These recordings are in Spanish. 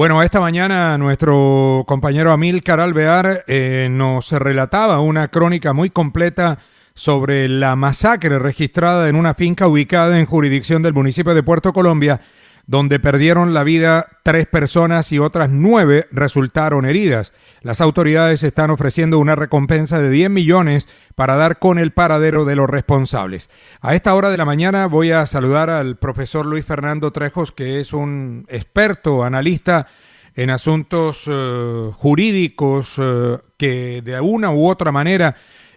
Bueno, esta mañana nuestro compañero Amílcar Alvear nos relataba una crónica muy completa sobre la masacre registrada en una finca ubicada en jurisdicción del municipio de Puerto Colombia, donde perdieron la vida 3 personas y otras 9 resultaron heridas. Las autoridades están ofreciendo una recompensa de 10 millones para dar con el paradero de los responsables. A esta hora de la mañana voy a saludar al profesor Luis Fernando Trejos, que es un experto, analista en asuntos jurídicos que de una u otra manera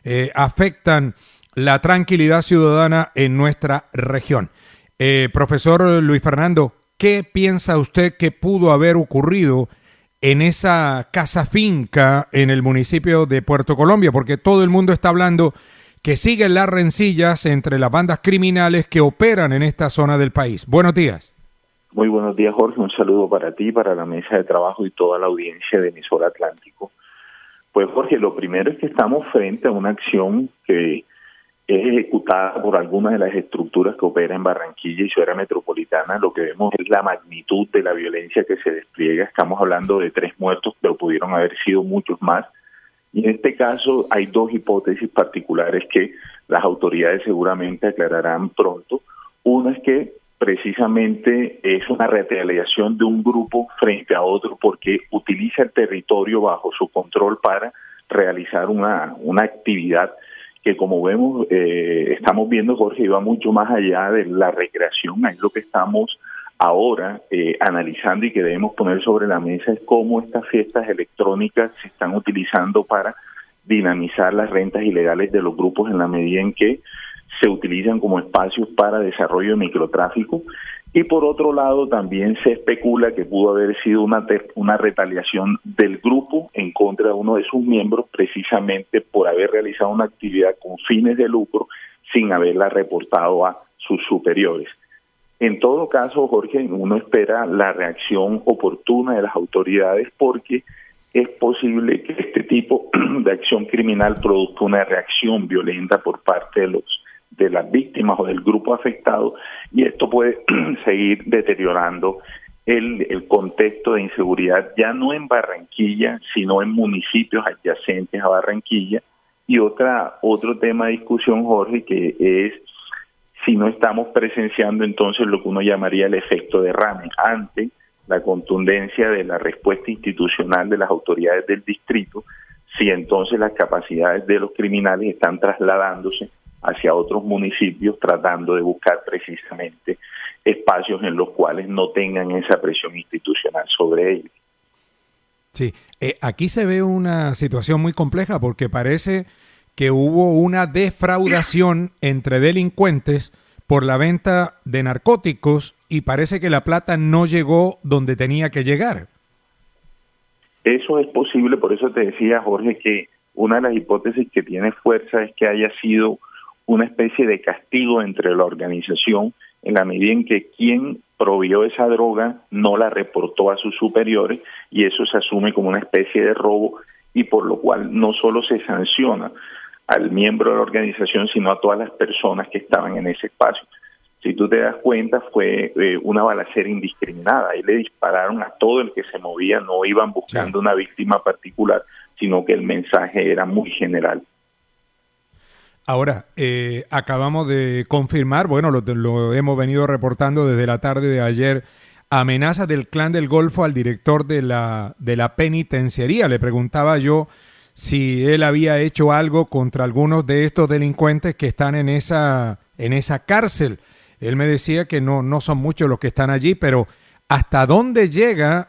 afectan la tranquilidad ciudadana en nuestra región. Profesor Luis Fernando, ¿qué piensa usted que pudo haber ocurrido en esa casa finca en el municipio de Puerto Colombia? Porque todo el mundo está hablando que siguen las rencillas entre las bandas criminales que operan en esta zona del país. Buenos días. Muy buenos días, Jorge. Un saludo para ti, para la mesa de trabajo y toda la audiencia de Emisora Atlántico. Pues, Jorge, lo primero es que estamos frente a una acción que es ejecutada por algunas de las estructuras que operan en Barranquilla y su área metropolitana. Lo que vemos es la magnitud de la violencia que se despliega. Estamos hablando de 3 muertos, pero pudieron haber sido muchos más. Y en este caso hay 2 hipótesis particulares que las autoridades seguramente aclararán pronto. Una es que precisamente es una retaliación de un grupo frente a otro porque utiliza el territorio bajo su control para realizar una actividad que, como vemos, estamos viendo, Jorge, va mucho más allá de la recreación. Ahí lo que estamos ahora analizando y que debemos poner sobre la mesa es cómo estas fiestas electrónicas se están utilizando para dinamizar las rentas ilegales de los grupos en la medida en que se utilizan como espacios para desarrollo de microtráfico. Y por otro lado también se especula que pudo haber sido una retaliación del grupo en contra de uno de sus miembros, precisamente por haber realizado una actividad con fines de lucro sin haberla reportado a sus superiores. En todo caso, Jorge, uno espera la reacción oportuna de las autoridades porque es posible que este tipo de acción criminal produzca una reacción violenta por parte de las víctimas o del grupo afectado, y esto puede seguir deteriorando el contexto de inseguridad, ya no en Barranquilla, sino en municipios adyacentes a Barranquilla. Y otro tema de discusión, Jorge, que es si no estamos presenciando entonces lo que uno llamaría el efecto derrame ante la contundencia de la respuesta institucional de las autoridades del distrito, si entonces las capacidades de los criminales están trasladándose hacia otros municipios tratando de buscar precisamente espacios en los cuales no tengan esa presión institucional sobre ellos. Sí, aquí se ve una situación muy compleja porque parece que hubo una defraudación entre delincuentes por la venta de narcóticos y parece que la plata no llegó donde tenía que llegar. Eso es posible, por eso te decía, Jorge, que una de las hipótesis que tiene fuerza es que haya sido una especie de castigo entre la organización en la medida en que quien proveyó esa droga no la reportó a sus superiores, y eso se asume como una especie de robo, y por lo cual no solo se sanciona al miembro de la organización, sino a todas las personas que estaban en ese espacio. Si tú te das cuenta, fue una balacera indiscriminada. Ahí le dispararon a todo el que se movía, no iban buscando una víctima particular, sino que el mensaje era muy general. Ahora, acabamos de confirmar, bueno, lo hemos venido reportando desde la tarde de ayer, amenazas del Clan del Golfo al director de la penitenciaría. Le preguntaba yo si él había hecho algo contra algunos de estos delincuentes que están en esa cárcel. Él me decía que no son muchos los que están allí, pero ¿hasta dónde llega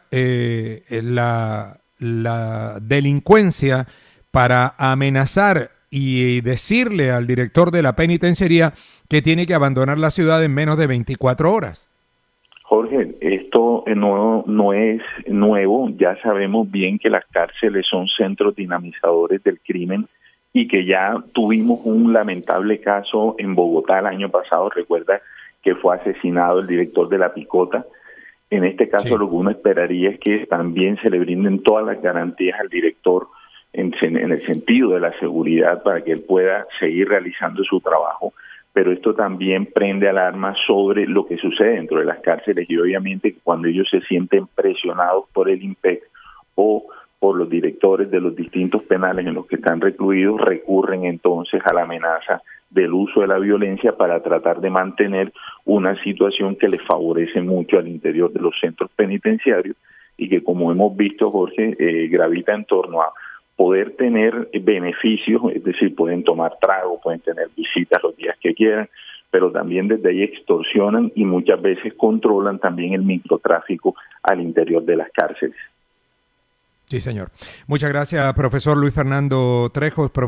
la delincuencia para amenazar y decirle al director de la penitenciaría que tiene que abandonar la ciudad en menos de 24 horas? Jorge, esto no es nuevo. Ya sabemos bien que las cárceles son centros dinamizadores del crimen y que ya tuvimos un lamentable caso en Bogotá el año pasado. Recuerda que fue asesinado el director de La Picota. En este caso, sí, lo que uno esperaría es que también se le brinden todas las garantías al director en el sentido de la seguridad para que él pueda seguir realizando su trabajo. pero esto también prende alarma sobre lo que sucede dentro de las cárceles y obviamente cuando ellos se sienten presionados por el IMPEC o por los directores de los distintos penales en los que están recluidos, recurren entonces a la amenaza del uso de la violencia para tratar de mantener una situación que les favorece mucho al interior de los centros penitenciarios y que, como hemos visto, Jorge, gravita en torno a poder tener beneficios, es decir, pueden tomar trago, pueden tener visitas los días que quieran, pero también desde ahí extorsionan y muchas veces controlan también el microtráfico al interior de las cárceles. Sí, señor. Muchas gracias, profesor Luis Fernando Trejos.